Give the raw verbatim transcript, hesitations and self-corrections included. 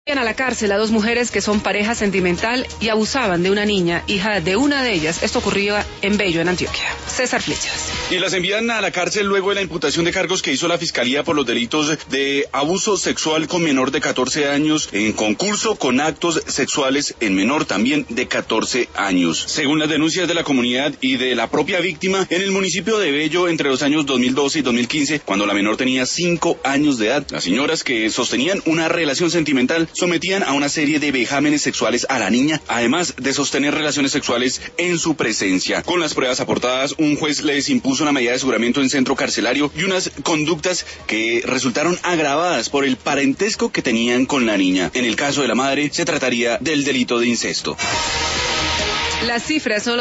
A la cárcel a dos mujeres que son pareja sentimental y abusaban de una niña, hija de una de ellas. Esto ocurría en Bello, en Antioquia. César Flechas. Y las envían a la cárcel luego de la imputación de cargos que hizo la Fiscalía por los delitos de abuso sexual con menor de catorce años en concurso con actos sexuales en menor también de catorce años. Según las denuncias de la comunidad y de la propia víctima, en el municipio de Bello entre los años dos mil doce y dos mil quince, cuando la menor tenía cinco años de edad, las señoras que sostenían una relación sentimental sometían a una serie de vejámenes sexuales a la niña, además de sostener relaciones sexuales en su presencia. Con las pruebas aportadas, un juez les impuso una medida de aseguramiento en centro carcelario y unas conductas que resultaron agravadas por el parentesco que tenían con la niña. En el caso de la madre, se trataría del delito de incesto. Las cifras son